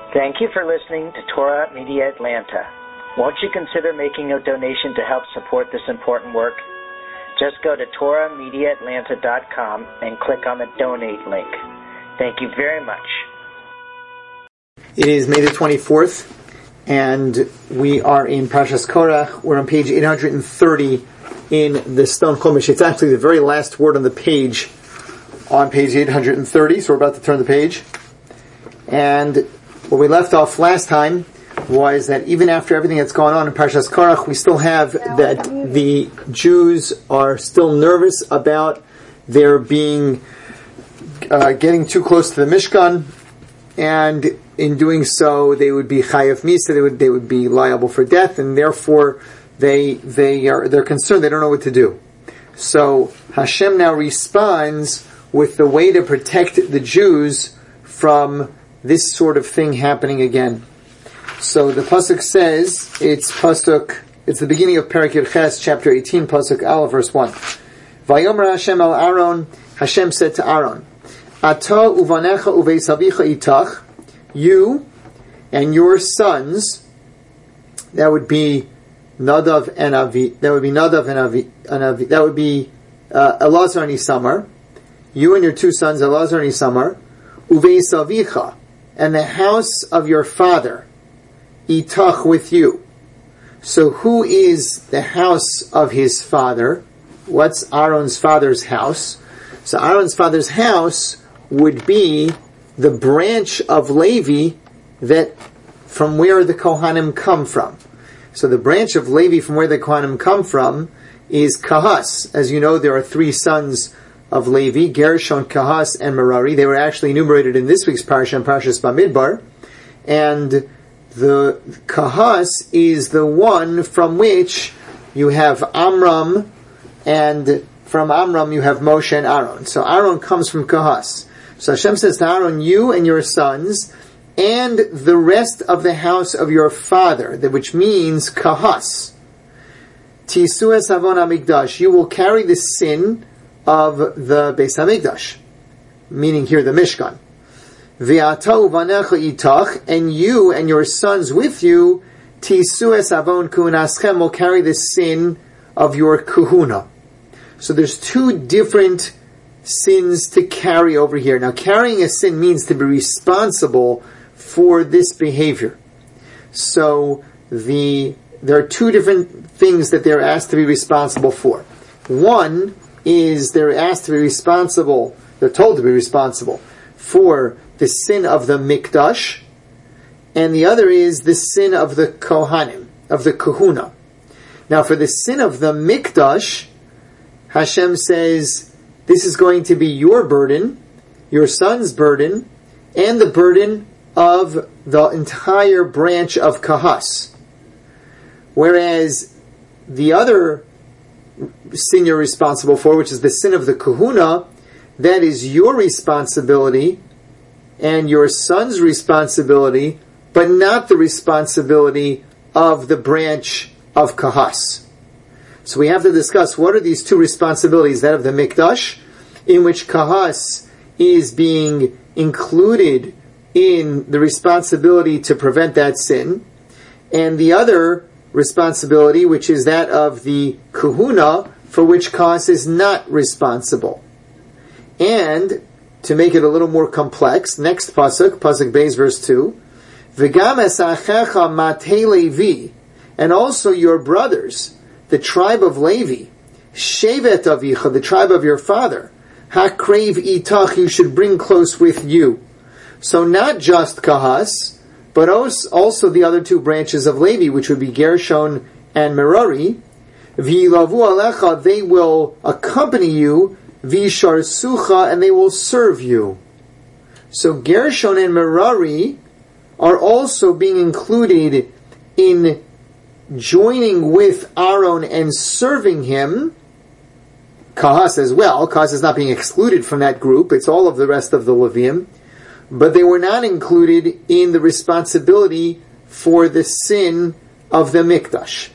Thank you for listening to Torah Media Atlanta. Won't you consider making a donation to help support this important work? Just go to TorahMediaAtlanta.com and click on the donate link. Thank you very much. It is May the 24th, and we are in Parshas Korach. We're on page 830 in the Stone Chumash. It's actually the very last word on the page, on page 830, so we're about to turn the page. And where we left off last time was that even after everything that's gone on in Parshas Korach, we still have that the Jews are still nervous about their being getting too close to the Mishkan, and in doing so, they would be chayav misa. They would be liable for death, and therefore they're concerned. They don't know what to do. So Hashem now responds with the way to protect the Jews from this sort of thing happening again. So the pasuk says, it's the beginning of Perek Yirches, chapter 18, pasuk Aleph, verse 1. Vayomer Hashem al Aaron, Hashem said to Aaron, Ata uvanecha uveis avicha itach, you and your sons, that would be Nadav and Avi, that would be Elazar and Isamar, you and your two sons, Elazar and Isamar, uveis avicha, and the house of your father, itach, with you. So who is the house of his father? What's Aaron's father's house? So Aaron's father's house would be the branch of Levi that from where the Kohanim come from. So the branch of Levi from where the Kohanim come from is Kahas. As you know, there are three sons of Levi, Gershon, Kahas, and Merari. They were actually enumerated in this week's parsha, Parshas Bamidbar. And the Kahas is the one from which you have Amram, and from Amram you have Moshe and Aaron. So Aaron comes from Kahas. So Hashem says to Aaron, you and your sons, and the rest of the house of your father, which means Kahas. Tisu es avon hamikdash, you will carry the sin of the Beis HaMikdash, meaning here the Mishkan. Ve'ata uvanecha itach, and you and your sons with you, tisu es avon kuhunaschem, will carry the sin of your kuhuna. So there's two different sins to carry over here. Now, carrying a sin means to be responsible for this behavior. So there are two different things that they're asked to be responsible for. One is they're told to be responsible for the sin of the Mikdash, and the other is the sin of the Kohanim, of the Kahuna. Now, for the sin of the Mikdash, Hashem says, this is going to be your burden, your son's burden, and the burden of the entire branch of Kahas. Whereas the other sin you're responsible for, which is the sin of the Kahuna, that is your responsibility and your son's responsibility, but not the responsibility of the branch of Kahas. So we have to discuss what are these two responsibilities, that of the Mikdash, in which Kahas is being included in the responsibility to prevent that sin, and the other responsibility, which is that of the Kahuna, for which Kahas is not responsible. And to make it a little more complex, next pasuk Beis, verse 2, V'gam es achecha matei Levi, and also your brothers, the tribe of Levi, Shevet avicha, the tribe of your father, Hakrev itach, you should bring close with you. So not just Kahas, but also the other two branches of Levi, which would be Gershon and Merari. V'yilavu alecha, they will accompany you, v'yishar sucha, and they will serve you. So Gershon and Merari are also being included in joining with Aaron and serving him. Kahas as well. Kahas is not being excluded from that group. It's all of the rest of the Leviim. But they were not included in the responsibility for the sin of the Mikdash.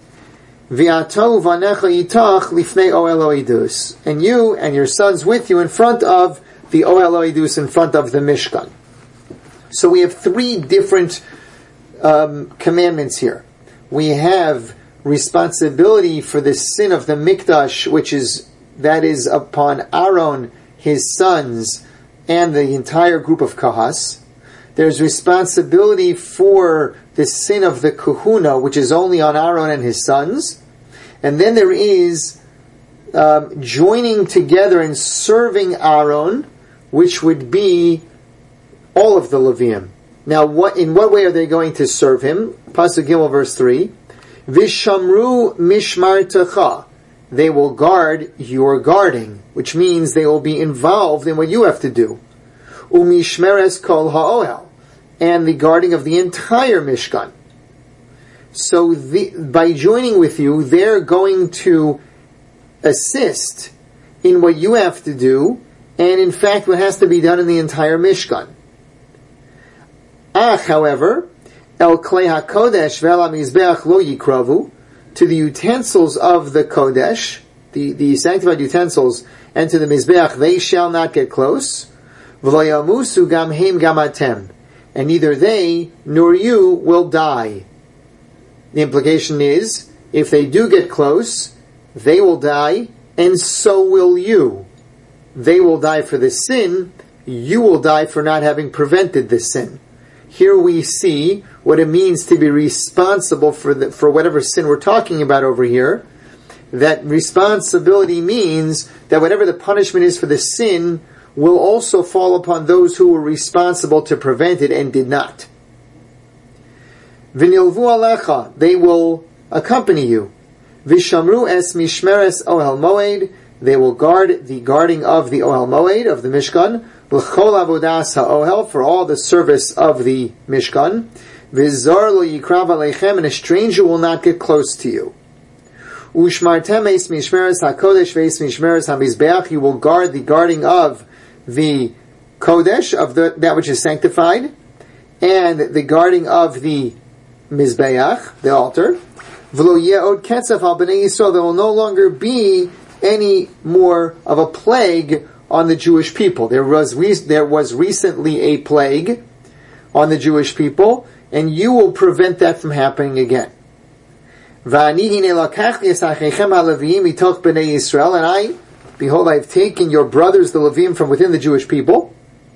V'ato vanecha itach lifnei Ohel Ha'idus, and you and your sons with you in front of the Ohel Ha'idus, in front of the Mishkan. So we have three different commandments here. We have responsibility for the sin of the mikdash, that is upon Aaron, his sons, and the entire group of kahas. There's responsibility for the sin of the kahuna, which is only on Aaron and his sons. And then there is joining together and serving Aaron, which would be all of the Leviim. Now, in what way are they going to serve him? Pasuk Gimel, verse 3. Vishamru mishmartecha. They will guard your guarding, which means they will be involved in what you have to do. Umishmeres kol ha'ohel, and the guarding of the entire Mishkan. So by joining with you, they're going to assist in what you have to do, and in fact what has to be done in the entire Mishkan. However, El Klei HaKodesh Ve'el HaMizbeach Lo Yikravu, to the utensils of the Kodesh, the sanctified utensils, and to the Mizbeach, they shall not get close. V'lo yamusu gam heim gam atem, and neither they nor you will die. The implication is, if they do get close, they will die, and so will you. They will die for the sin, you will die for not having prevented the sin. Here we see what it means to be responsible for whatever sin we're talking about over here. That responsibility means that whatever the punishment is for the sin will also fall upon those who were responsible to prevent it and did not. V'nilvu alecha, they will accompany you. V'shamru es mishmeres ohel moed, they will guard the guarding of the ohel moed, of the Mishkan, l'chol avodas ha'ohel, for all the service of the Mishkan. V'zar lo yikrav aleichem, and a stranger will not get close to you. Ushmartem es mishmeres hakodesh ve'es mishmeres hamizbeach, you will guard the guarding of the kodesh, of that which is sanctified, and the guarding of the mizbeach, the altar. V'lo ye'od ketzaf al b'nei Yisrael, there will no longer be any more of a plague on the Jewish people. There was recently a plague on the Jewish people, and you will prevent that from happening again. And I, behold, I have taken your brothers, the Levim, from within the Jewish people.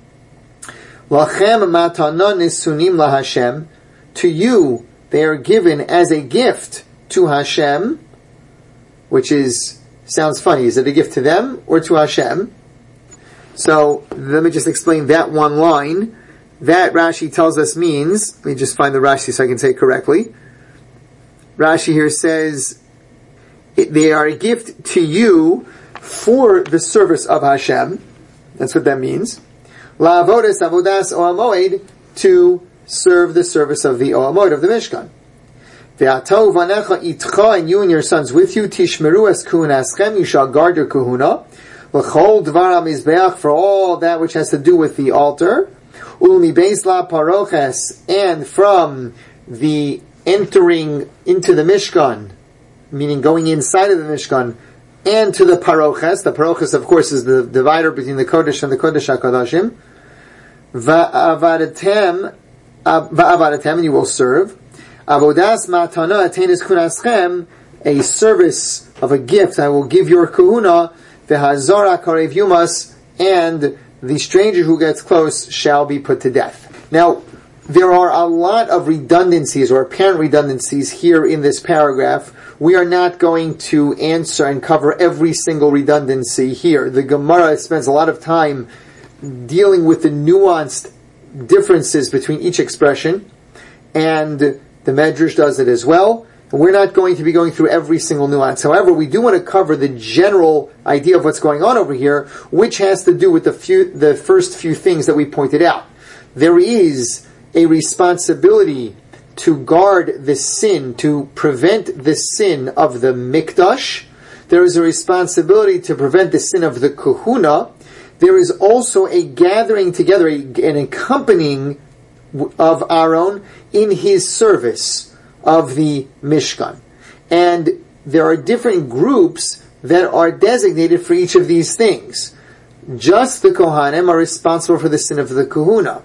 To you, they are given as a gift to Hashem, which sounds funny. Is it a gift to them or to Hashem? So, let me just explain that one line. That Rashi tells us means, let me just find the Rashi so I can say it correctly. Rashi here says, they are a gift to you for the service of Hashem. That's what that means. La'avodas avodas Ohel Moed, to serve the service of the Ohel Moed, of the Mishkan. Ve'atau vanecha itcha, and you and your sons with you, tishmeru es kuhunaschem, you shall guard your kuhuna. L'chol dvar ha-mizbeach, for all that which has to do with the altar. Ulmi beis la paroches, and from the entering into the Mishkan, meaning going inside of the Mishkan, and to the paroches. The paroches, of course, is the divider between the Kodesh and the Kodesh HaKodashim. Va'avadetem, and you will serve. Avodas matana atenis kunaschem, a service of a gift I will give your kahuna. V'hazara karev yumas, and the stranger who gets close shall be put to death. Now, there are a lot of redundancies, or apparent redundancies, here in this paragraph. We are not going to answer and cover every single redundancy here. The Gemara spends a lot of time dealing with the nuanced differences between each expression, and the Medrash does it as well. And we're not going to be going through every single nuance. However, we do want to cover the general idea of what's going on over here, which has to do with the first few things that we pointed out. There is a responsibility to guard the sin, to prevent the sin of the Mikdash. There is a responsibility to prevent the sin of the Kahuna. There is also a gathering together, an accompanying of Aaron in his service of the Mishkan. And there are different groups that are designated for each of these things. Just the Kohanim are responsible for the sin of the Kahuna.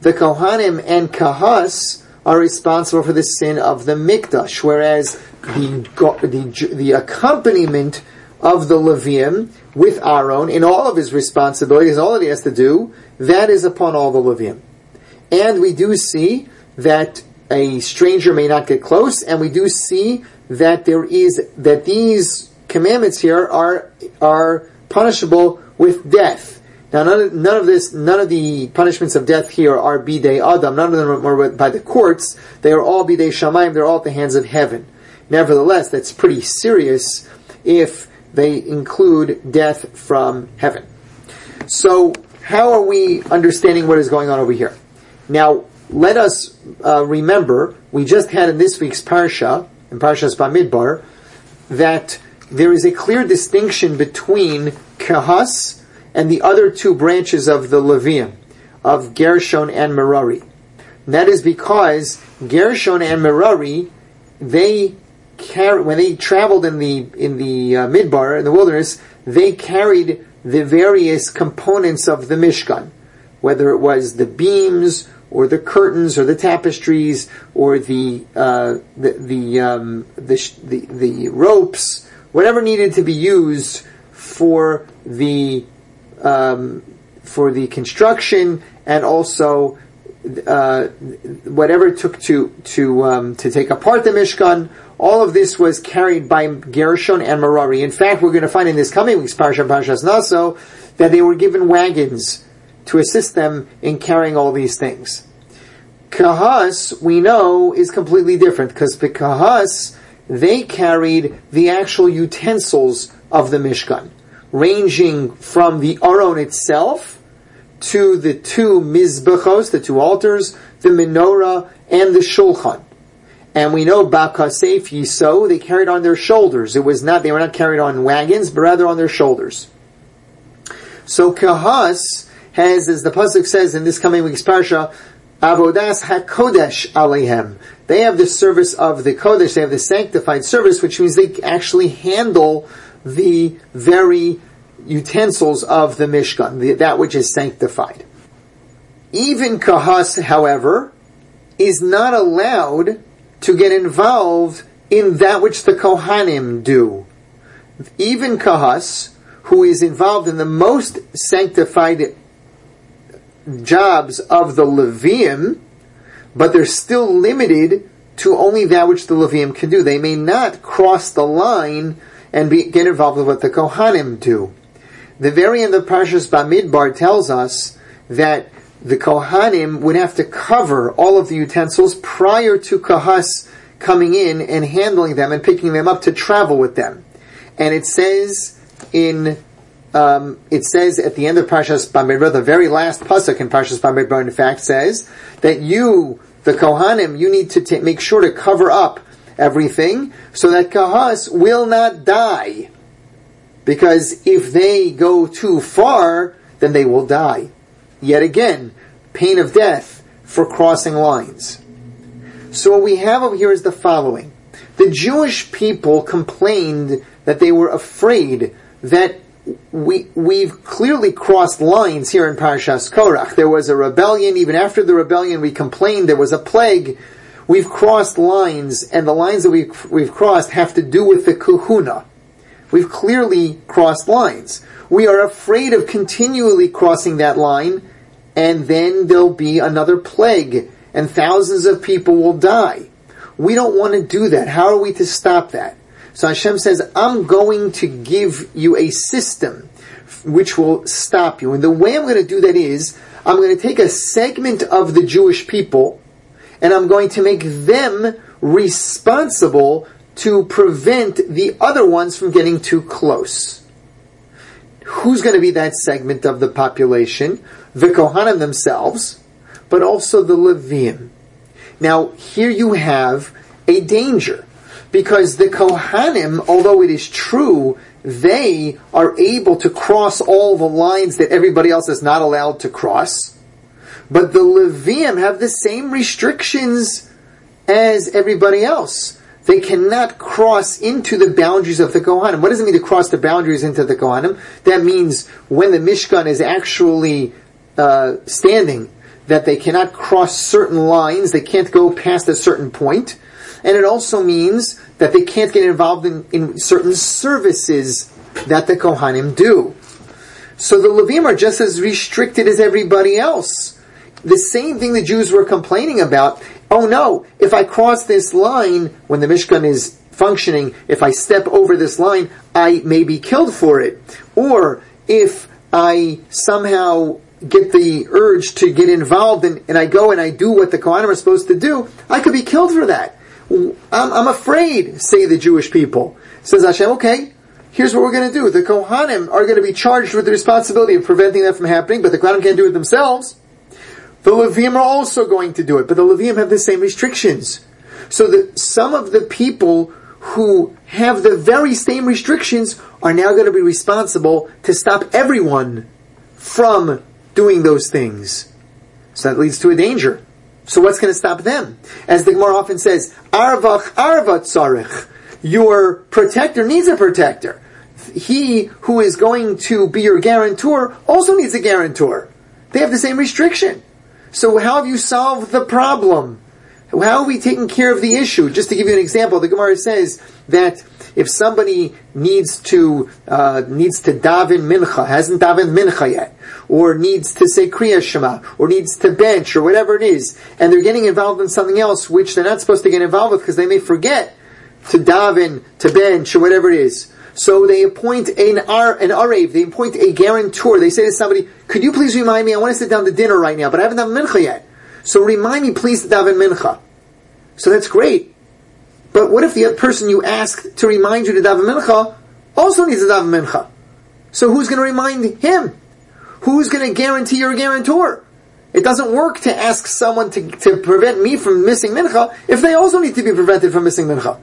the Kohanim and Kahas are responsible for the sin of the Mikdash, whereas the accompaniment of the Levium with Aaron in all of his responsibilities, all that he has to do, that is upon all the Levium. And we do see that a stranger may not get close, and we do see that these commandments here are punishable with death. Now, none of the punishments of death here are bidei Adam. None of them are by the courts. They are all bidei Shamayim. They're all at the hands of heaven. Nevertheless, that's pretty serious if they include death from heaven. So, how are we understanding what is going on over here? Now, let us remember, we just had in this week's Parsha, in Parshas Bamidbar, that there is a clear distinction between Kahas and the other two branches of the Levium, of Gershon and Merari. And that is because Gershon and Merari, when they traveled in the Midbar, in the wilderness, they carried the various components of the Mishkan, whether it was the beams or the curtains or the tapestries or the ropes, whatever needed to be used for the construction, and also whatever it took to take apart the Mishkan. All of this was carried by Gershon and Merari. In fact, we're going to find in this coming week's Parsha, Parshas Naso, that they were given wagons to assist them in carrying all these things. Kahas, we know, is completely different, because the Kahas, they carried the actual utensils of the Mishkan, ranging from the Aron itself to the two Mizbachos, the two altars, the menorah, and the Shulchan. And we know Bakasef Yiso, they carried on their shoulders. They were not carried on wagons, but rather on their shoulders. So Kahas has, as the pasuk says in this coming week's parsha, Avodas HaKodesh Alehem. They have the service of the Kodesh, they have the sanctified service, which means they actually handle the very utensils of the Mishkan, that which is sanctified. Even Kahas, however, is not allowed to get involved in that which the Kohanim do. Even Kahas, who is involved in the most sanctified jobs of the Levium, but they're still limited to only that which the Levium can do. They may not cross the line and get involved with what the Kohanim do. The very end of Parshas Bamidbar tells us that the Kohanim would have to cover all of the utensils prior to Kahas coming in and handling them and picking them up to travel with them. And it says at the end of Parshas Bamidbar, the very last pasuk in Parshas Bamidbar, in fact, says that you, the Kohanim, you need to make sure to cover up everything so that Kahas will not die. Because if they go too far, then they will die. Yet again, pain of death for crossing lines. So what we have over here is the following. The Jewish people complained that they were afraid that we've clearly crossed lines here in Parshas Korach. There was a rebellion. Even after the rebellion, we complained there was a plague. We've crossed lines, and the lines that we've crossed have to do with the Kahuna. We've clearly crossed lines. We are afraid of continually crossing that line, and then there'll be another plague, and thousands of people will die. We don't want to do that. How are we to stop that? So Hashem says, I'm going to give you a system which will stop you. And the way I'm going to do that is, I'm going to take a segment of the Jewish people, and I'm going to make them responsible to prevent the other ones from getting too close. Who's going to be that segment of the population? The Kohanim themselves, but also the Levium. Now, here you have a danger, because the Kohanim, although it is true, they are able to cross all the lines that everybody else is not allowed to cross, but the Levium have the same restrictions as everybody else. They cannot cross into the boundaries of the Kohanim. What does it mean to cross the boundaries into the Kohanim? That means when the Mishkan is actually standing, that they cannot cross certain lines, they can't go past a certain point, and it also means that they can't get involved in certain services that the Kohanim do. So the Levim are just as restricted as everybody else. The same thing the Jews were complaining about. Oh no, if I cross this line when the Mishkan is functioning, if I step over this line, I may be killed for it. Or if I somehow get the urge to get involved and I go and I do what the Kohanim are supposed to do, I could be killed for that. I'm afraid, say the Jewish people. Says Hashem, okay, here's what we're going to do. The Kohanim are going to be charged with the responsibility of preventing that from happening, but the Kohanim can't do it themselves. The Levim are also going to do it, but the Levim have the same restrictions. So that some of the people who have the very same restrictions are now going to be responsible to stop everyone from doing those things. So that leads to a danger. So what's going to stop them? As the Gemara often says, Arvach arvat tzarech. Your protector needs a protector. He who is going to be your guarantor also needs a guarantor. They have the same restriction. So how have you solved the problem? How are we taking care of the issue? Just to give you an example, the Gemara says that if somebody needs to daven mincha, hasn't davened mincha yet, or needs to say Kriya Shema, or needs to bench, or whatever it is, and they're getting involved in something else which they're not supposed to get involved with because they may forget to daven, to bench, or whatever it is. So they appoint an arev, they appoint a guarantor. They say to somebody, could you please remind me, I want to sit down to dinner right now, but I haven't done mincha yet. So remind me please to daven mincha. So that's great. But what if the other person you asked to remind you to daven mincha also needs to daven mincha? So who's going to remind him? Who's going to guarantee your guarantor? It doesn't work to ask someone to prevent me from missing mincha if they also need to be prevented from missing mincha.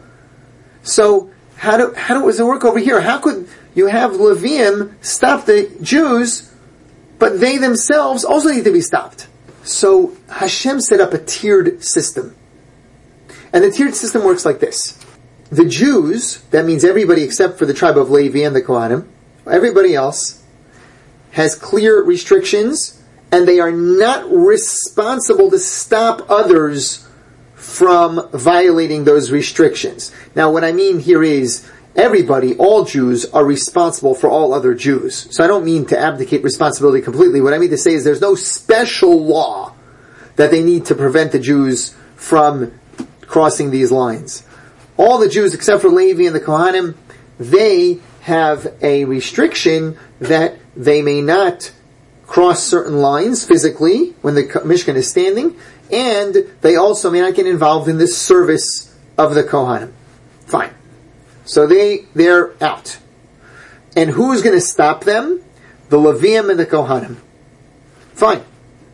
So how does it work over here? How could you have Levim stop the Jews, but they themselves also need to be stopped? So Hashem set up a tiered system. And the tiered system works like this. The Jews, that means everybody except for the tribe of Levi and the Kohanim, everybody else has clear restrictions, and they are not responsible to stop others from violating those restrictions. Now what I mean here is, everybody, all Jews, are responsible for all other Jews. So I don't mean to abdicate responsibility completely. What I mean to say is there's no special law that they need to prevent the Jews from crossing these lines. All the Jews except for Levi and the Kohanim, they have a restriction that they may not cross certain lines physically when the Mishkan is standing, and they also may not get involved in the service of the Kohanim. Fine. So they're out. And who's going to stop them? The Levim and the Kohanim. Fine.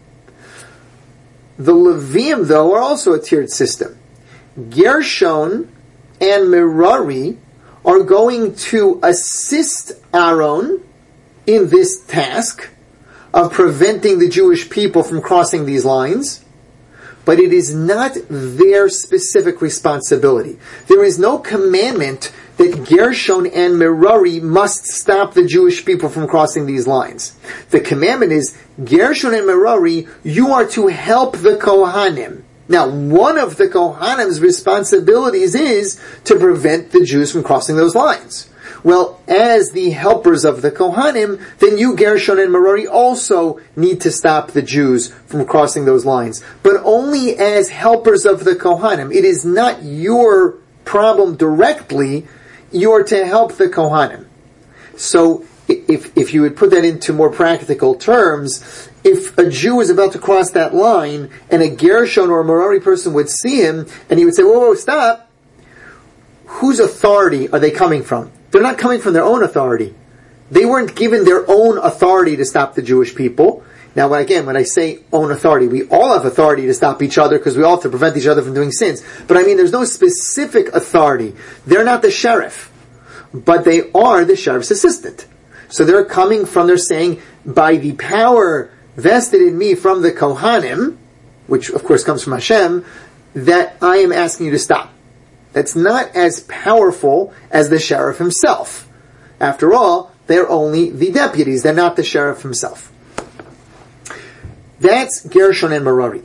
The Levim, though, are also a tiered system. Gershon and Merari are going to assist Aaron in this task of preventing the Jewish people from crossing these lines, but it is not their specific responsibility. There is no commandment that Gershon and Merari must stop the Jewish people from crossing these lines. The commandment is, Gershon and Merari, you are to help the Kohanim. Now, one of the Kohanim's responsibilities is to prevent the Jews from crossing those lines. Well, as the helpers of the Kohanim, then you, Gershon and Merari, also need to stop the Jews from crossing those lines. But only as helpers of the Kohanim. It is not your problem directly. You're to help the Kohanim. So, if you would put that into more practical terms, if a Jew is about to cross that line, and a Gershon or a Merari person would see him, and he would say, whoa, stop, whose authority are they coming from? They're not coming from their own authority. They weren't given their own authority to stop the Jewish people. Now, again, when I say own authority, we all have authority to stop each other because we all have to prevent each other from doing sins. But I mean, there's no specific authority. They're not the sheriff, but they are the sheriff's assistant. So they're saying, by the power vested in me from the Kohanim, which of course comes from Hashem, that I am asking you to stop. That's not as powerful as the sheriff himself. After all, they're only the deputies, they're not the sheriff himself. That's Gershon and Merari.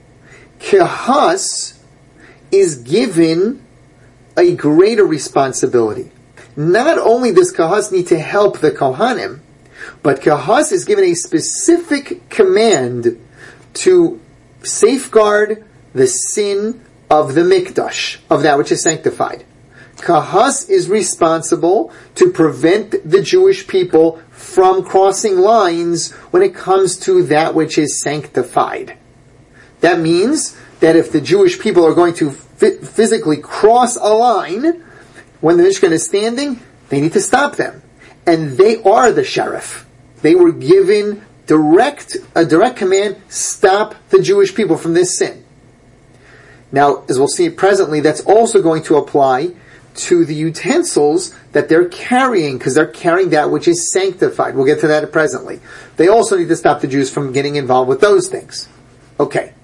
Kahas is given a greater responsibility. Not only does Kahas need to help the Kohanim, but Kahas is given a specific command to safeguard the sin of the Mikdash, of that which is sanctified. Kahas is responsible to prevent the Jewish people from crossing lines when it comes to that which is sanctified. That means that if the Jewish people are going to physically cross a line, when the Mishkan is standing, they need to stop them. And they are the sheriff. They were given a direct command, stop the Jewish people from this sin. Now, as we'll see presently, that's also going to apply to the utensils that they're carrying, because they're carrying that which is sanctified. We'll get to that presently. They also need to stop the Jews from getting involved with those things. Okay.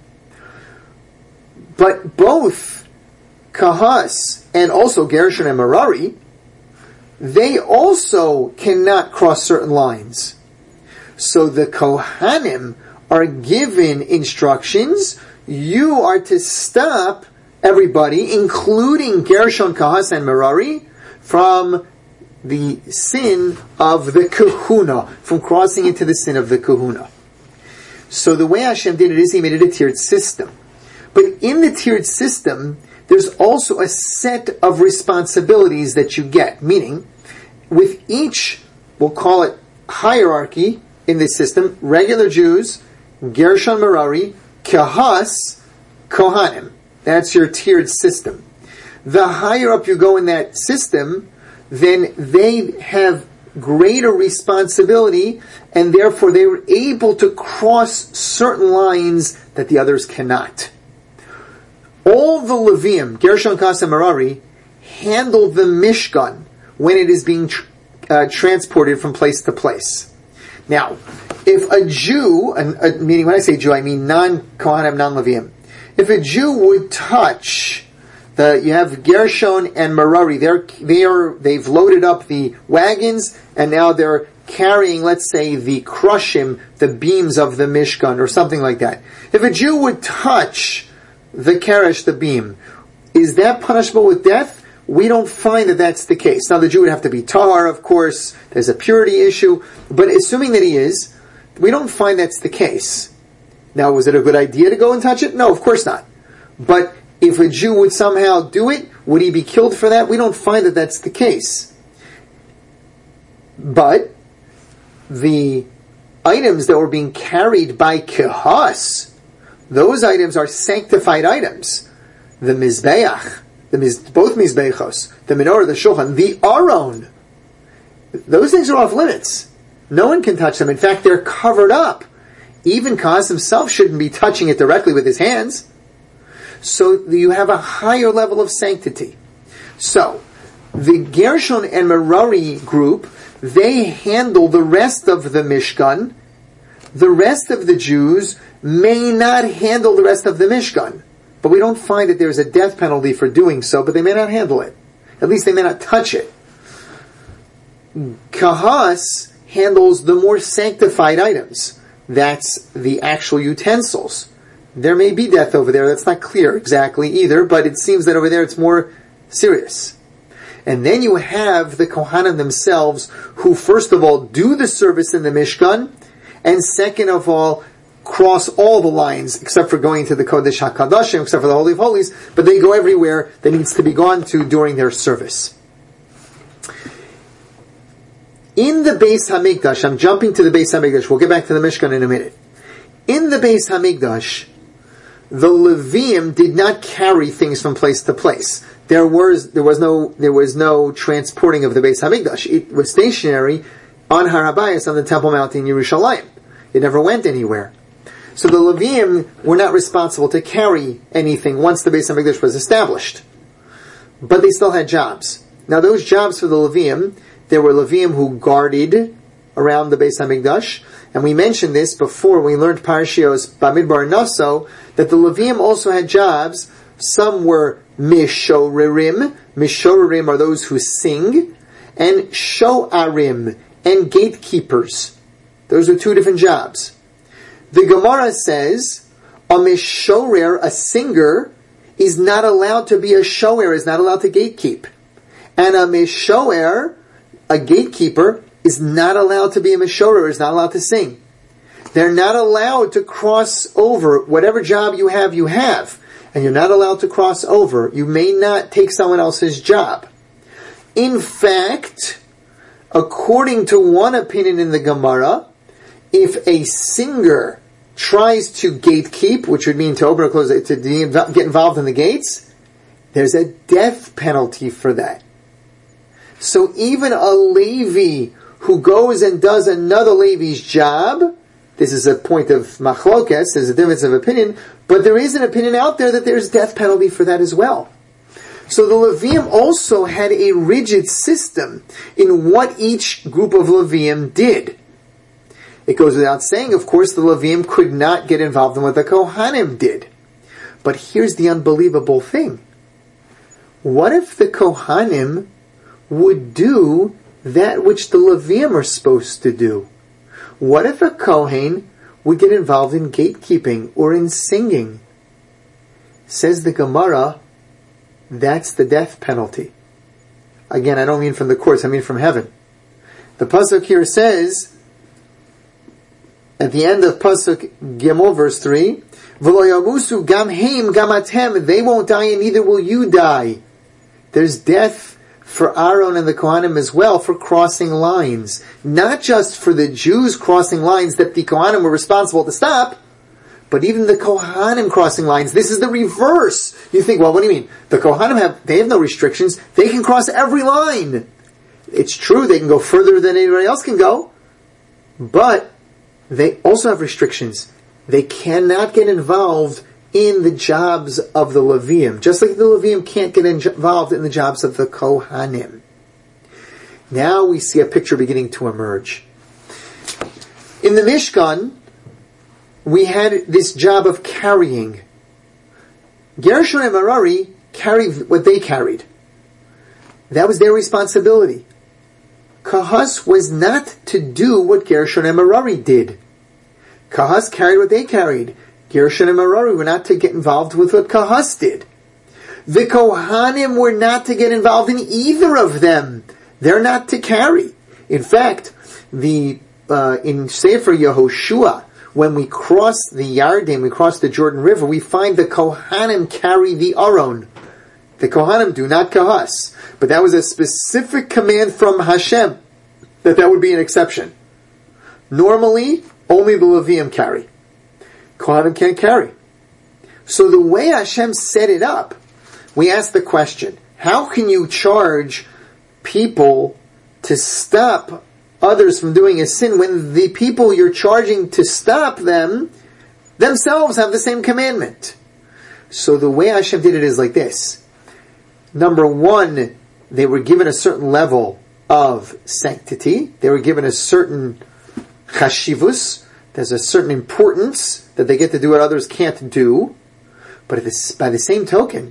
But both Kahas and also Gershon and Merari, they also cannot cross certain lines. So the Kohanim are given instructions. You are to stop everybody, including Gershon, Kahas, and Merari, from the sin of the kahuna, from crossing into the sin of the kahuna. So the way Hashem did it is He made it a tiered system. But in the tiered system, there's also a set of responsibilities that you get. Meaning, with each, we'll call it hierarchy in this system, regular Jews, Gershon, Merari, Kahas, Kohanim. That's your tiered system. The higher up you go in that system, then they have greater responsibility, and therefore they were able to cross certain lines that the others cannot. All the Levium, Gershon, Kahas, and Merari, handle the Mishkan when it is being transported from place to place. Now, if a Jew, meaning when I say Jew, I mean non-Kohanim, non-Levium, if a Jew would touch you have Gershon and Merari, they've loaded up the wagons, and now they're carrying, let's say, the krushim, the beams of the Mishkan, or something like that. If a Jew would touch the keresh, the beam, is that punishable with death? We don't find that that's the case. Now, the Jew would have to be tahar, of course. There's a purity issue. But assuming that he is, we don't find that's the case. Now, was it a good idea to go and touch it? No, of course not. But if a Jew would somehow do it, would he be killed for that? We don't find that that's the case. But the items that were being carried by Kahas, those items are sanctified items. The Mizbeach, both Mizbechos, the Menorah, the Shulchan, the Aron, those things are off limits. No one can touch them. In fact, they're covered up. Even Kahas himself shouldn't be touching it directly with his hands. So you have a higher level of sanctity. So, the Gershon and Merari group, they handle the rest of the Mishkan. The rest of the Jews may not handle the rest of the Mishkan. But we don't find that there's a death penalty for doing so, but they may not handle it. At least they may not touch it. Kahas handles the more sanctified items. That's the actual utensils. There may be death over there. That's not clear exactly either, but it seems that over there it's more serious. And then you have the Kohanim themselves, who first of all do the service in the Mishkan, and second of all cross all the lines, except for going to the Kodesh HaKadoshim, except for the Holy of Holies, but they go everywhere that needs to be gone to during their service. In the Beis HaMikdash, I'm jumping to the Beis HaMikdash, we'll get back to the Mishkan in a minute. In the Beis HaMikdash, the Levium did not carry things from place to place. There was no transporting of the Beis HaMikdash. It was stationary on Har HaBayis, on the Temple Mount in Yerushalayim. It never went anywhere. So the Levium were not responsible to carry anything once the Beis HaMikdash was established. But they still had jobs. Now those jobs for the Levium, there were Levium who guarded around the Beis HaMikdash, and we mentioned this before when we learned Parshios Bamidbar and Naso, that the Levium also had jobs. Some were Mishorerim. Mishorerim are those who sing, and Shoarim, and gatekeepers. Those are two different jobs. The Gemara says, a mishorer, a singer, is not allowed to be a shoer, is not allowed to gatekeep. And a mishoer, a gatekeeper, is not allowed to be a mishorer, is not allowed to sing. They're not allowed to cross over. Whatever job you have, and you're not allowed to cross over. You may not take someone else's job. In fact, according to one opinion in the Gemara, if a singer tries to gatekeep, which would mean to open or close, to get involved in the gates, there's a death penalty for that. So even a Levi who goes and does another Levi's job, this is a point of machlokes, there's a difference of opinion, but there is an opinion out there that there's death penalty for that as well. So the Levium also had a rigid system in what each group of Levium did. It goes without saying, of course, the Levium could not get involved in what the Kohanim did. But here's the unbelievable thing. What if the Kohanim would do that which the Levium are supposed to do? What if a Kohen would get involved in gatekeeping or in singing? Says the Gemara, that's the death penalty. Again, I don't mean from the courts, I mean from heaven. The Pasuk here says, at the end of Pasuk Gimel, verse 3, V'lo yamusu gam heim gam atem, they won't die and neither will you die. There's death for Aaron and the Kohanim as well for crossing lines. Not just for the Jews crossing lines that the Kohanim were responsible to stop, but even the Kohanim crossing lines. This is the reverse. You think, well, what do you mean? The Kohanim have no restrictions. They can cross every line. It's true, they can go further than anybody else can go, but they also have restrictions. They cannot get involved in the jobs of the Levium, just like the Levium can't get involved in the jobs of the Kohanim. Now we see a picture beginning to emerge. In the Mishkan, we had this job of carrying. Gershon and Merari carried what they carried. That was their responsibility. Kahas was not to do what Gershon and Merari did. Kahas carried what they carried. Gershon and Merari were not to get involved with what Kahas did. The Kohanim were not to get involved in either of them. They're not to carry. In fact, in Sefer Yehoshua, when we cross the Yarden, we cross the Jordan River, we find the Kohanim carry the Aron. The Kohanim do, not Kahas. But that was a specific command from Hashem, that would be an exception. Normally, only the Levium carry. Kohanim can't carry. So the way Hashem set it up, we ask the question, how can you charge people to stop others from doing a sin when the people you're charging to stop them themselves have the same commandment? So the way Hashem did it is like this. Number one, they were given a certain level of sanctity. They were given a certain chashivus. There's a certain importance that they get to do what others can't do. But by the same token,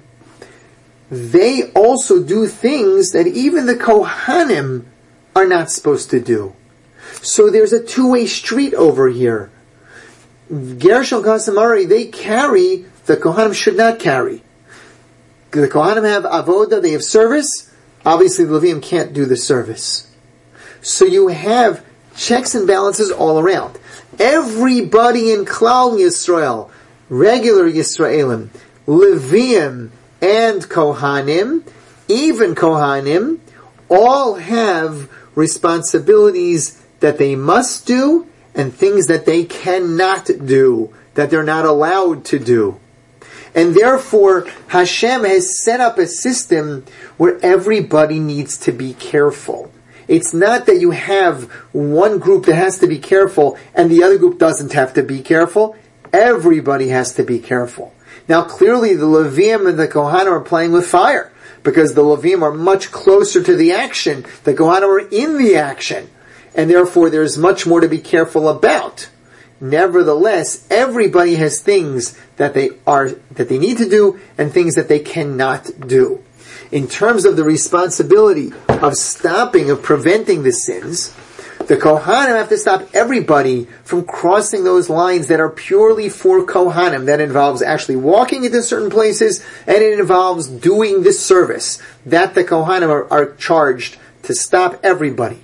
they also do things that even the Kohanim are not supposed to do. So there's a two-way street over here. Gershon, Kahas, and Merari, they carry, the Kohanim should not carry. The Kohanim have avoda, they have service. Obviously the Levium can't do the service. So you have checks and balances all around. Everybody in Klal Yisrael, regular Yisraelim, Levium, and Kohanim, even Kohanim, all have responsibilities that they must do and things that they cannot do, that they're not allowed to do. And therefore, Hashem has set up a system where everybody needs to be careful. It's not that you have one group that has to be careful and the other group doesn't have to be careful. Everybody has to be careful. Now clearly the Levium and the Kohanim are playing with fire because the Levium are much closer to the action. The Kohanim are in the action. And therefore there's much more to be careful about. Nevertheless, everybody has things that they need to do and things that they cannot do. In terms of the responsibility of stopping, of preventing the sins, The Kohanim have to stop everybody from crossing those lines that are purely for Kohanim. That involves actually walking into certain places, and it involves doing this service. That the Kohanim are charged to stop everybody.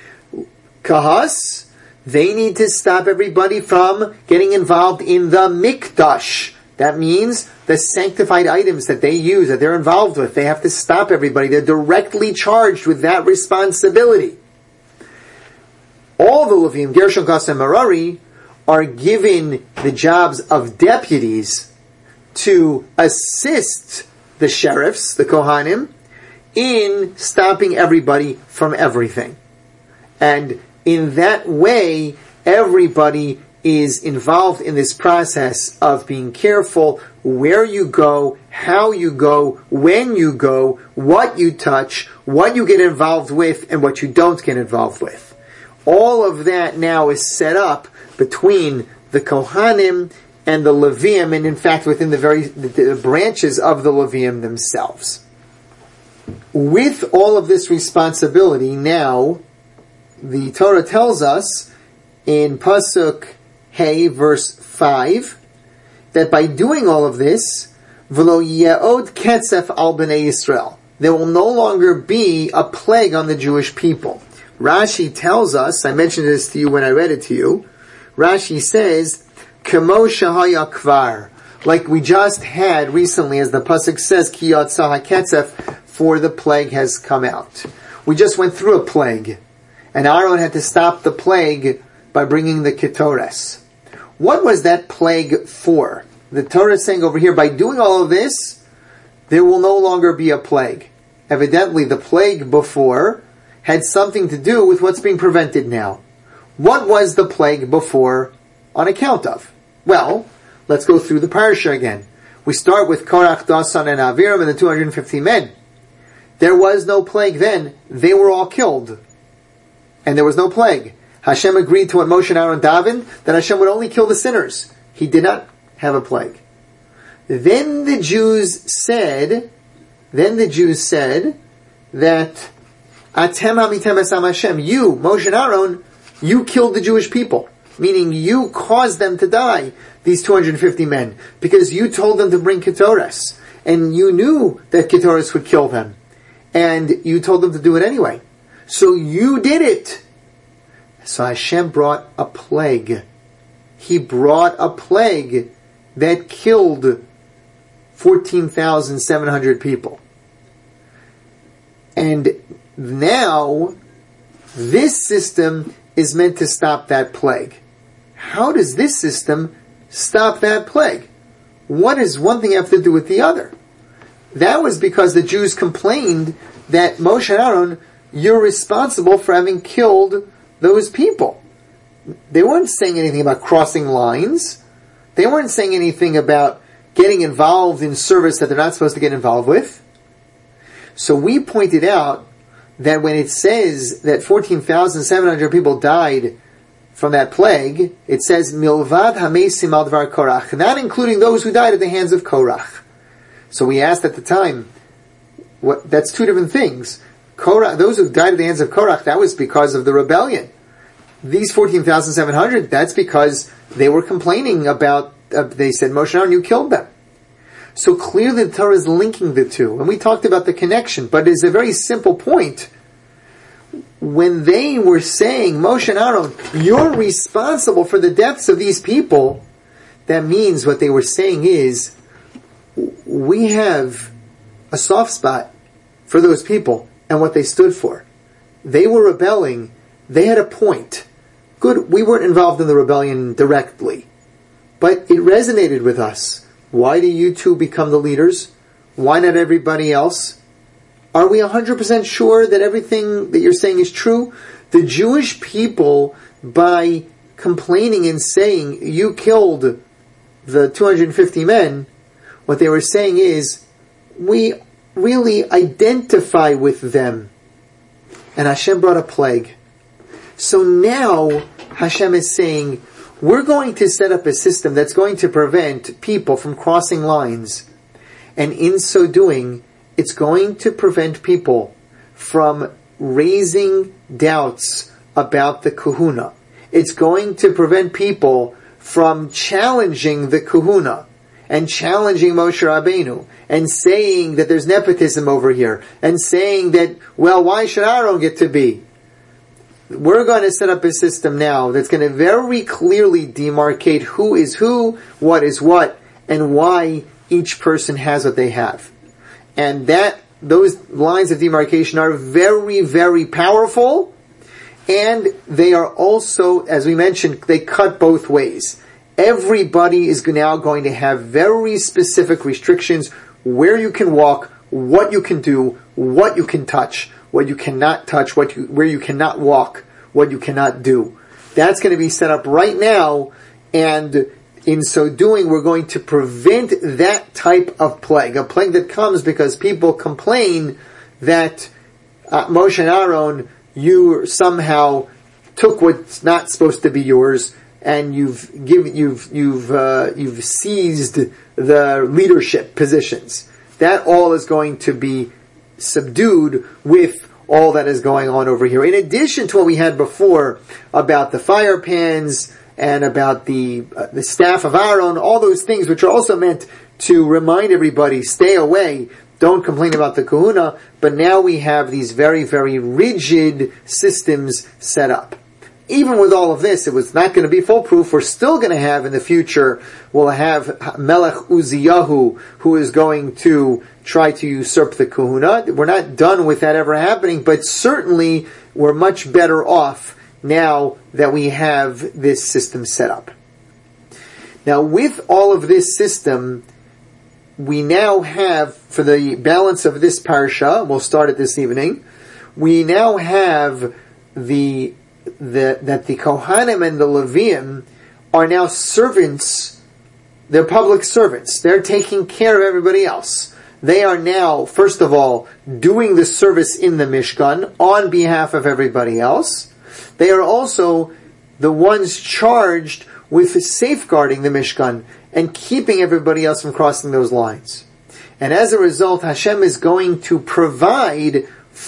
Kahas, they need to stop everybody from getting involved in the Mikdash. That means the sanctified items that they use, that they're involved with. They have to stop everybody. They're directly charged with that responsibility. All the Levim, Gershon, Gas, and Merari, are given the jobs of deputies to assist the sheriffs, the Kohanim, in stopping everybody from everything. And in that way, everybody is involved in this process of being careful where you go, how you go, when you go, what you touch, what you get involved with, and what you don't get involved with. All of that now is set up between the Kohanim and the Levim, and in fact within the branches of the Levim themselves. With all of this responsibility, now the Torah tells us in Pasuk Hey, verse 5, that by doing all of this, V'lo ye'od ketzef al b'nei Yisrael, there will no longer be a plague on the Jewish people. Rashi tells us, I mentioned this to you when I read it to you, Rashi says, Kemo shahaya kvar, like we just had recently, as the pasuk says, Ki yatzah haketzef, for the plague has come out. We just went through a plague, and Aaron had to stop the plague by bringing the ketores. What was that plague for? The Torah is saying over here, by doing all of this, there will no longer be a plague. Evidently, the plague before had something to do with what's being prevented now. What was the plague before on account of? Well, let's go through the parasha again. We start with Korach, Dasan, and Aviram and the 250 men. There was no plague then. They were all killed. And there was no plague. Hashem agreed to what Moshe and Aaron davened, that Hashem would only kill the sinners. He did not have a plague. Then the Jews said that Atem hamitem esam Hashem, you, Moshe and Aaron, you killed the Jewish people. Meaning you caused them to die, these 250 men, because you told them to bring ketores. And you knew that ketores would kill them. And you told them to do it anyway. So you did it. So Hashem brought a plague. He brought a plague that killed 14,700 people. And now, this system is meant to stop that plague. How does this system stop that plague? What does one thing have to do with the other? That was because the Jews complained that Moshe and Aaron, you're responsible for having killed those people. They weren't saying anything about crossing lines. They weren't saying anything about getting involved in service that they're not supposed to get involved with. So we pointed out that when it says that 14,700 people died from that plague, it says, Milvad hamesim al dvar Korach, not including those who died at the hands of Korach. So we asked at the time, that's two different things. Korach, those who died at the hands of Korach, that was because of the rebellion. These 14,700, that's because they were complaining about, they said, Moshe and Aaron, you killed them. So clearly the Torah is linking the two. And we talked about the connection, but it's a very simple point. When they were saying, Moshe and Aaron, you're responsible for the deaths of these people, that means what they were saying is, we have a soft spot for those people and what they stood for. They were rebelling. They had a point. Good, we weren't involved in the rebellion directly, but it resonated with us. Why do you two become the leaders? Why not everybody else? Are we 100% sure that everything that you're saying is true? The Jewish people, by complaining and saying, you killed the 250 men, what they were saying is, we really identify with them. And Hashem brought a plague. So now Hashem is saying, we're going to set up a system that's going to prevent people from crossing lines. And in so doing, it's going to prevent people from raising doubts about the kahuna. It's going to prevent people from challenging the kahuna and challenging Moshe Rabbeinu and saying that there's nepotism over here and saying that, well, why should Aaron get to be? We're going to set up a system now that's going to very clearly demarcate who is who, what is what, and why each person has what they have. And those lines of demarcation are very, very powerful, and they are also, as we mentioned, they cut both ways. Everybody is now going to have very specific restrictions where you can walk, what you can do, what you can touch, what you cannot touch, where you cannot walk, what you cannot do. That's going to be set up right now, and in so doing, we're going to prevent that type of plague, a plague that comes because people complain that Moshe and Aaron, you somehow took what's not supposed to be yours, and you've seized the leadership positions. That all is going to be subdued with all that is going on over here. In addition to what we had before about the fire pans and about the staff of Aaron, all those things which are also meant to remind everybody, stay away, don't complain about the kahuna, but now we have these very, very rigid systems set up. Even with all of this, it was not going to be foolproof. We're still going to have in the future, we'll have Melech Uziyahu, who is going to try to usurp the kahuna. We're not done with that ever happening, but certainly we're much better off now that we have this system set up. Now, with all of this system, we now have, for the balance of this parsha, we'll start it this evening, we now have that the Kohanim and the Leviim are now servants, they're public servants. They're taking care of everybody else. They are now, first of all, doing the service in the Mishkan on behalf of everybody else. They are also the ones charged with safeguarding the Mishkan and keeping everybody else from crossing those lines. And as a result, Hashem is going to provide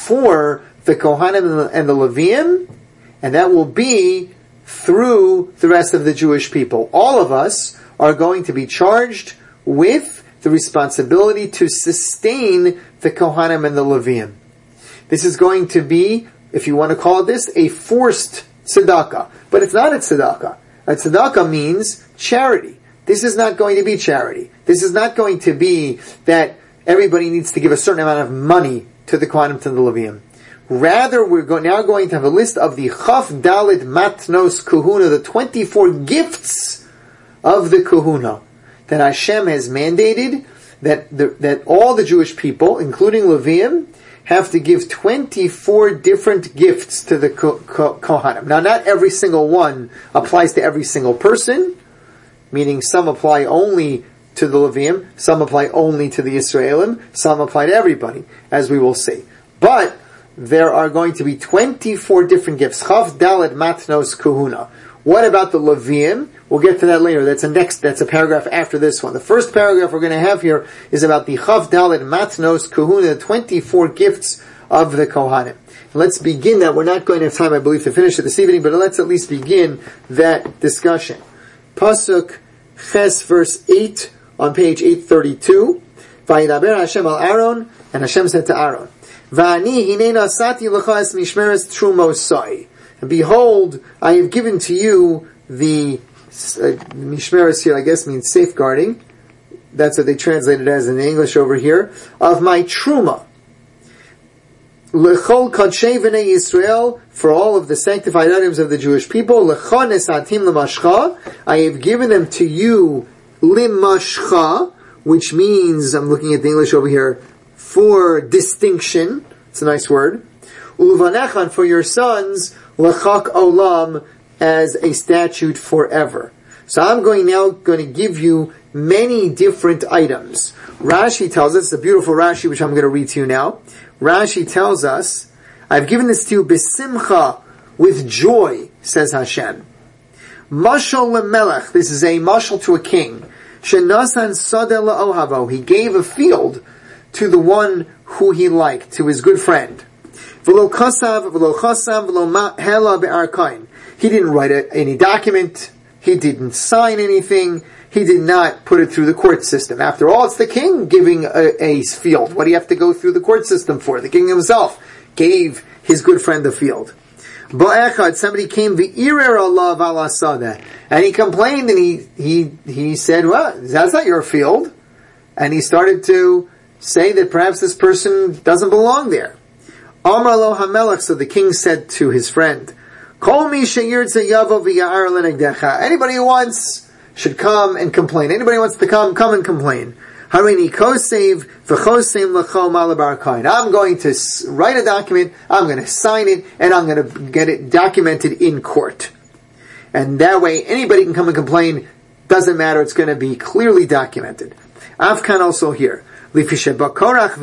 for the Kohanim and the Leviim, and that will be through the rest of the Jewish people. All of us are going to be charged with the responsibility to sustain the Kohanim and the Leviim. This is going to be, if you want to call it this, a forced tzedakah. But it's not a tzedakah. A tzedakah means charity. This is not going to be charity. This is not going to be that everybody needs to give a certain amount of money to the Kohanim and the Leviim. Rather, we're now going to have a list of the Chaf Dalit Matnos Kahuna, the 24 gifts of the Kahuna that Hashem has mandated that all the Jewish people, including Leviim, have to give 24 different gifts to the Kohanim. Now, not every single one applies to every single person, meaning some apply only to the Leviim, some apply only to the Israelim, some apply to everybody, as we will see. But there are going to be 24 different gifts. Chaf Dalet Matnos Kahuna. What about the Leviim? We'll get to that later. That's a paragraph after this one. The first paragraph we're going to have here is about the Chaf Dalet Matnos Kahuna, the 24 gifts of the Kohanim. Let's begin that. We're not going to have time, I believe, to finish it this evening, but let's at least begin that discussion. Pasuk Ches, verse 8, on page 832. Vayidaber Hashem al Aaron, and Hashem said to Aaron, Va'ani hinei nasati lecha es mishmeres trumosai. And behold, I have given to you the mishmeres here, I guess means safeguarding. That's what they translated as in English over here, of my truma. Lechol kadshei v'nei Yisrael, for all of the sanctified items of the Jewish people. Lecha nesatim l'mashcha, I have given them to you limashcha, which means, I'm looking at the English over here, for distinction. It's a nice word. Ulevanechan, for your sons, lechak olam, as a statute forever. So I'm now going to give you many different items. Rashi tells us, it's a beautiful Rashi which I'm going to read to you now. Rashi tells us, I've given this to you besimcha, with joy, says Hashem. Mashal lemelech, this is a mashal to a king. Shenasan sadeh la'ohavo, he gave a field to the one who he liked, to his good friend. V'lo kasav, v'lo chasam, v'lo hela be'arkain. He didn't write any document. He didn't sign anything. He did not put it through the court system. After all, it's the king giving a field. What do you have to go through the court system for? The king himself gave his good friend the field. Ba'echad, somebody came v'irer Allah v'ala sadeh, and he complained, and he said, well, that's not your field. And he started to say that perhaps this person doesn't belong there. Amar lo hamelech, so the king said to his friend, Kol mi sheyirtze yavo v'ya'ar lenegdecha. Anybody who wants should come and complain. Anybody who wants to come and complain. Harini kosev v'choseim l'chol malabar kain. I'm going to write a document, I'm going to sign it, and I'm going to get it documented in court. And that way, anybody can come and complain. Doesn't matter, it's going to be clearly documented. Afkan also here. Because Korach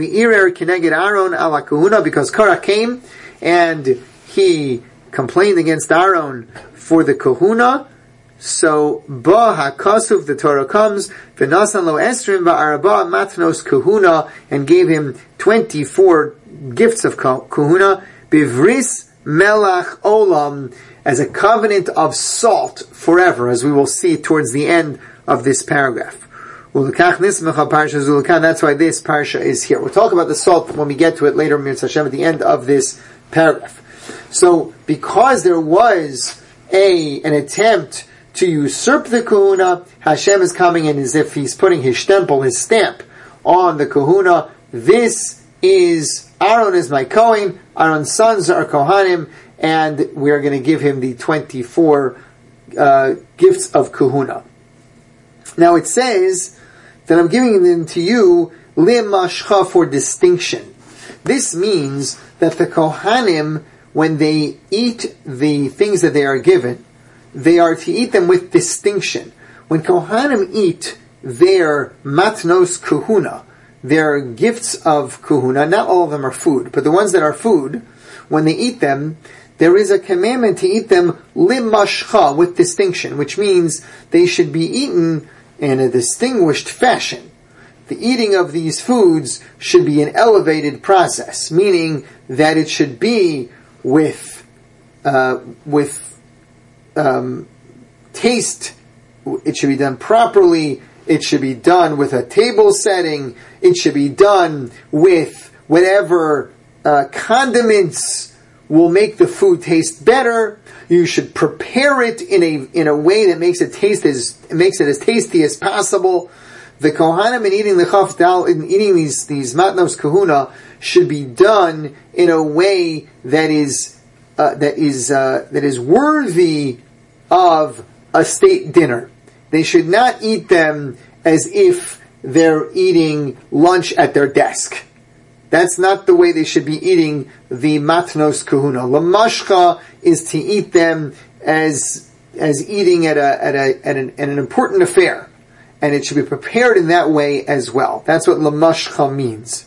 came and he complained against Aaron for the kahuna. So Ba HaKasuv, the Torah comes, V'nasan lo esrim va'araba matnos kahuna, and gave him 24 gifts of kahuna, Bivris melach olam, as a covenant of salt forever, as we will see towards the end of this paragraph. That's why this parsha is here. We'll talk about the salt when we get to it later, Mir Hashem, at the end of this paragraph. So, because there was an attempt to usurp the kahuna, Hashem is coming in as if He's putting His stamp on the kahuna. This is, Aaron is my Kohen, Aaron's sons are Kohanim, and we are going to give him the 24 gifts of kahuna. Now it says that I'm giving them to you limashcha, for distinction. This means that the Kohanim, when they eat the things that they are given, they are to eat them with distinction. When Kohanim eat their matnos kahuna, their gifts of kahuna, not all of them are food, but the ones that are food, when they eat them, there is a commandment to eat them limashcha, with distinction, which means they should be eaten in a distinguished fashion. The eating of these foods should be an elevated process, meaning that it should be with taste. It should be done properly. It should be done with a table setting. It should be done with whatever condiments will make the food taste better. You should prepare it in a way that makes it as tasty as possible. The Kohanim in eating the Chaf Dal, in eating these matnos kahuna, should be done in a way that is worthy of a state dinner. They should not eat them as if they're eating lunch at their desk. That's not the way they should be eating the matnos kahuna. Lamashcha is to eat them as eating at an important affair, and it should be prepared in that way as well. That's what lamashcha means.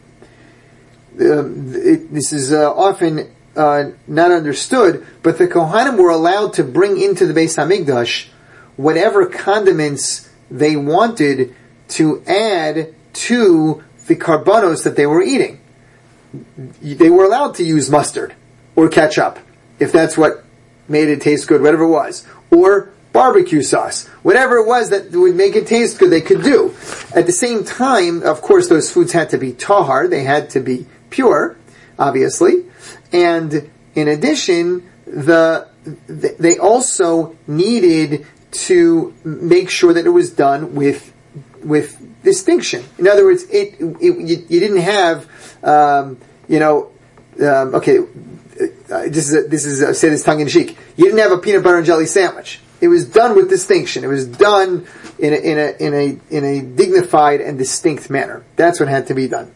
This is often not understood, but the Kohanim were allowed to bring into the Beis Hamikdash whatever condiments they wanted to add to the karbanos that they were eating. They were allowed to use mustard or ketchup, if that's what made it taste good, whatever it was, or barbecue sauce, whatever it was that would make it taste good, they could do. At the same time, of course, those foods had to be tahar, they had to be pure, obviously, and in addition, they also needed to make sure that it was done with distinction. In other words, you didn't have, this is say this tongue in cheek. You didn't have a peanut butter and jelly sandwich. It was done with distinction. It was done in a dignified and distinct manner. That's what had to be done.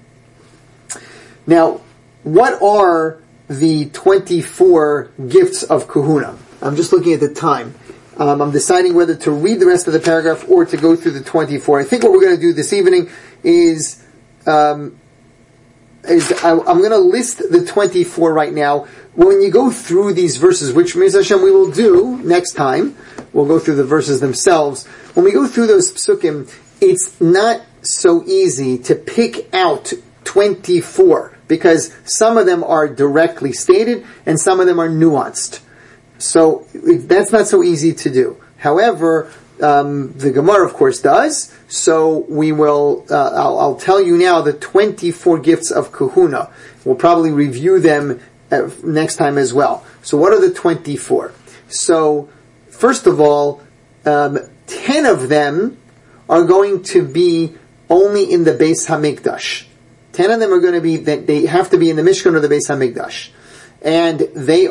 Now, what are the 24 gifts of kahuna? I'm just looking at the time. I'm deciding whether to read the rest of the paragraph or to go through the 24. I think what we're going to do this evening is I'm going to list the 24 right now. When you go through these verses, which Mir Hashem we will do next time, we'll go through the verses themselves. When we go through those psukim, it's not so easy to pick out 24 because some of them are directly stated and some of them are nuanced. So that's not so easy to do. However, the Gemara, of course, does. So we will. I'll tell you now the 24 gifts of Kahuna. We'll probably review them next time as well. So what are the 24? So first of all, 10 of them are going to be only in the Beis Hamikdash. 10 of them are going to be that they have to be in the Mishkan or the Beis Hamikdash, and there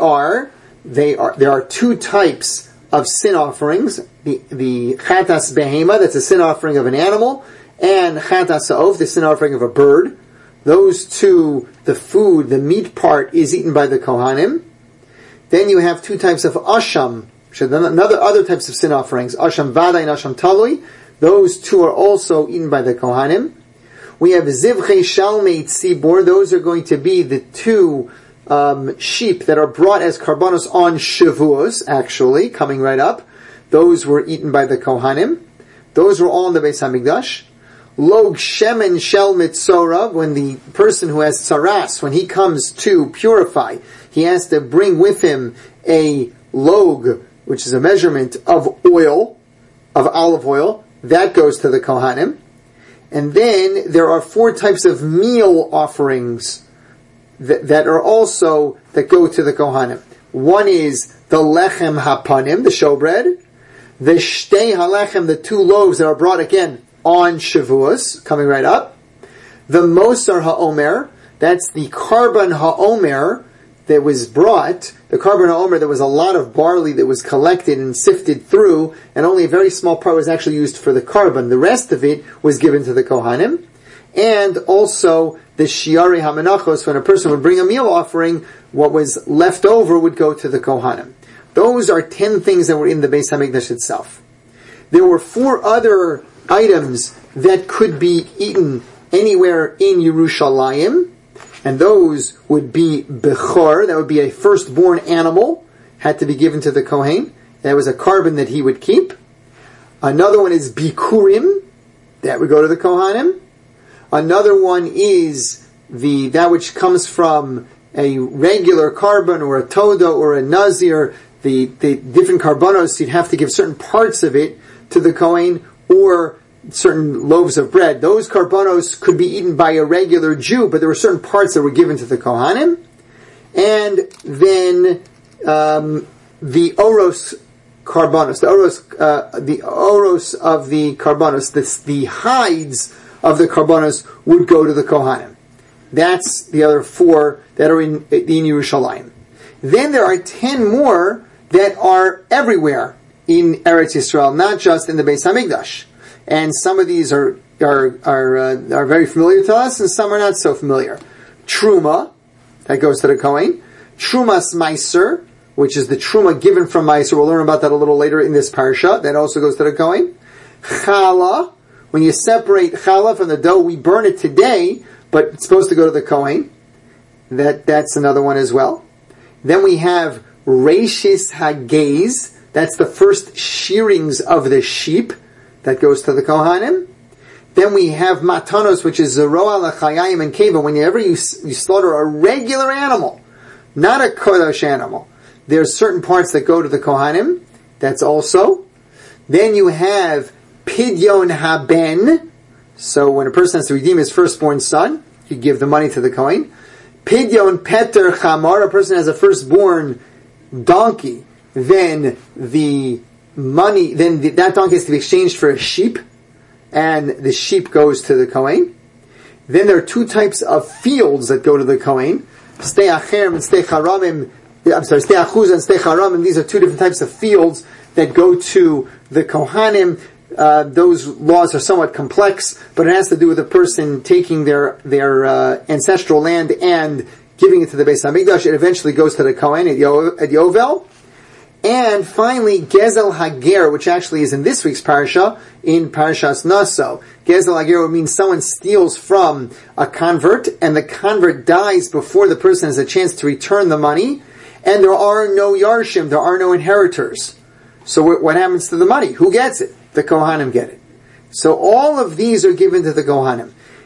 are two types of sin offerings: the Chatas Behema, that's a sin offering of an animal, and Chatas Ha'ov, the sin offering of a bird. Those two, the food, the meat part, is eaten by the Kohanim. Then you have two types of Asham, other types of sin offerings, Asham Vada and Asham Talui. Those two are also eaten by the Kohanim. We have Zivchei Shalmei Tzibor. Those are going to be the two sheep that are brought as karbanos on Shavuos, actually, coming right up. Those were eaten by the Kohanim. Those were all in the Beis HaMikdash. Log Shemen Shel Mitzora, when the person who has tsaras, when he comes to purify, he has to bring with him a log, which is a measurement of oil, of olive oil. That goes to the Kohanim. And then there are 4 types of meal offerings that are also, that go to the Kohanim. One is the Lechem Hapanim, the showbread. The Shtei HaLechem, the 2 loaves that are brought again on Shavuos, coming right up. The Mosar HaOmer, that's the Karban HaOmer that was brought, the Karban HaOmer, there was a lot of barley that was collected and sifted through, and only a very small part was actually used for the Karban. The rest of it was given to the Kohanim. And also the Shiari HaMenachos, when a person would bring a meal offering, what was left over would go to the Kohanim. Those are 10 things that were in the Beis HaMikdash itself. There were 4 other items that could be eaten anywhere in Yerushalayim, and those would be Bechor, that would be a firstborn animal, had to be given to the Kohen. That was a carbon that he would keep. Another one is Bikurim, that would go to the Kohanim. Another one is that which comes from a regular carbon or a Toda or a Nazir, the different carbonos, you'd have to give certain parts of it to the Kohen, or certain loaves of bread. Those karbanos could be eaten by a regular Jew, but there were certain parts that were given to the Kohanim. And then the oros karbanos, the oros of the karbanos, the hides of the karbanos would go to the Kohanim. That's the other 4 that are in Yerushalayim. Then there are 10 more that are everywhere in Eretz Yisrael, not just in the Beis HaMikdash. And some of these are very familiar to us, and some are not so familiar. Truma, that goes to the Kohen. Trumas Meiser, which is the Truma given from Meiser. We'll learn about that a little later in this parsha. That also goes to the Kohen. Challah, when you separate challah from the dough, we burn it today, but it's supposed to go to the Kohen. That's another one as well. Then we have Reishis Hagez. That's the first shearings of the sheep. That goes to the Kohanim. Then we have Matanos, which is Zeroa L'Chayayim and Keva. Whenever you slaughter a regular animal, not a Kodesh animal, there's certain parts that go to the Kohanim. That's also. Then you have Pidyon Haben. So when a person has to redeem his firstborn son, you give the money to the Kohen. Pidyon Peter Chamar. A person has a firstborn donkey. Then the money, that donkey has to be exchanged for a sheep, and the sheep goes to the Kohen. Then there are 2 types of fields that go to the Kohen. Stei Acher and Stei Charamim. Stei Achuz and Stei Charamim. These are 2 different types of fields that go to the Kohanim. Those laws are somewhat complex, but it has to do with a person taking their ancestral land and giving it to the Beis HaMikdash. It eventually goes to the Kohen at Yovel. And finally, Gezel Hager, which actually is in this week's parasha, in Parashas Naso. Gezel Hager would mean someone steals from a convert, and the convert dies before the person has a chance to return the money, and there are no Yarshim, there are no inheritors. So what happens to the money? Who gets it? The Kohanim get it. So all of these are given to the Kohanim.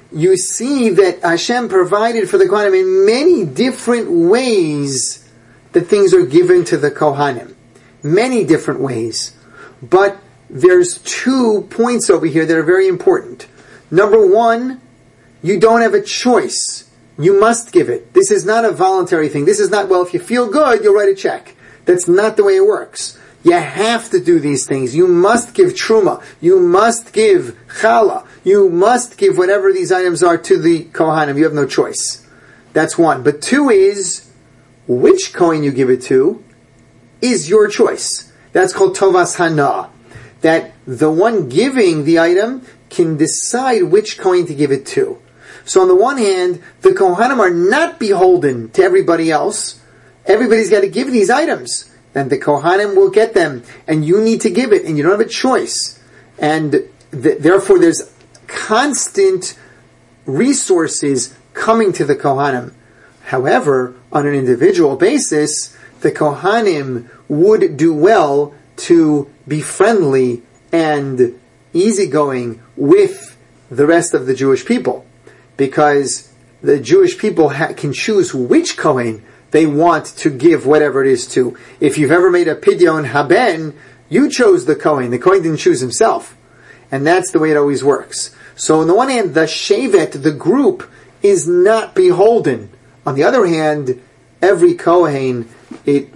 you see that Hashem provided for the Kohanim in many different ways that things are given to the Kohanim. Many different ways. But there's 2 points over here that are very important. Number 1, you don't have a choice. You must give it. This is not a voluntary thing. This is not, well, if you feel good, you'll write a check. That's not the way it works. You have to do these things. You must give truma. You must give challah. You must give whatever these items are to the Kohanim. You have no choice. That's 1. But 2 is, which Kohen you give it to is your choice. That's called tovas hana. That the one giving the item can decide which Kohen to give it to. So on the one hand, the Kohanim are not beholden to everybody else. Everybody's got to give these items. And the Kohanim will get them. And you need to give it. And you don't have a choice. And therefore there's constant resources coming to the Kohanim. However, on an individual basis, the Kohanim would do well to be friendly and easygoing with the rest of the Jewish people. Because the Jewish people can choose which Kohen they want to give whatever it is to. If you've ever made a pidyon haben, you chose the Kohen. The Kohen didn't choose himself. And that's the way it always works. So on the one hand, the shevet, the group, is not beholden. On the other hand, every Kohen, it's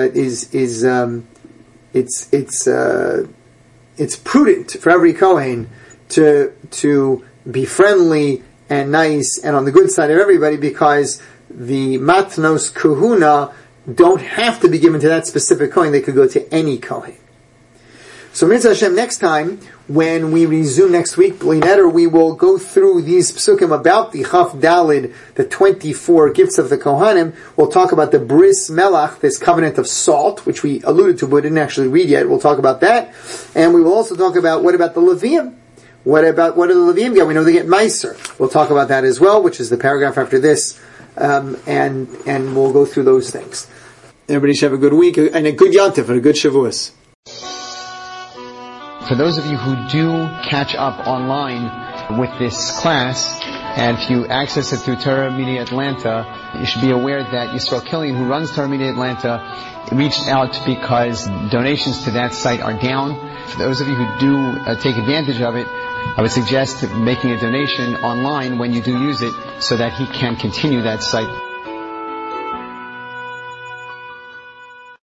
prudent for every Kohen to be friendly and nice and on the good side of everybody, because the matnos kahuna don't have to be given to that specific Kohen. They could go to any Kohen. So Mitzvah Hashem, next time, when we resume next week, we will go through these psukim about the Chaf Dalid, the 24 gifts of the Kohanim. We'll talk about the Bris Melach, this covenant of salt, which we alluded to but didn't actually read yet. We'll talk about that. And we will also talk about, what about the Leviim? What do the Leviim get? We know they get Meiser. We'll talk about that as well, which is the paragraph after this. And we'll go through those things. Everybody should have a good week and a good Yontif and a good Shavuos. For those of you who do catch up online with this class, and if you access it through Torah Media Atlanta, you should be aware that Yisrael Killian, who runs Torah Media Atlanta, reached out because donations to that site are down. For those of you who do take advantage of it, I would suggest making a donation online when you do use it so that he can continue that site.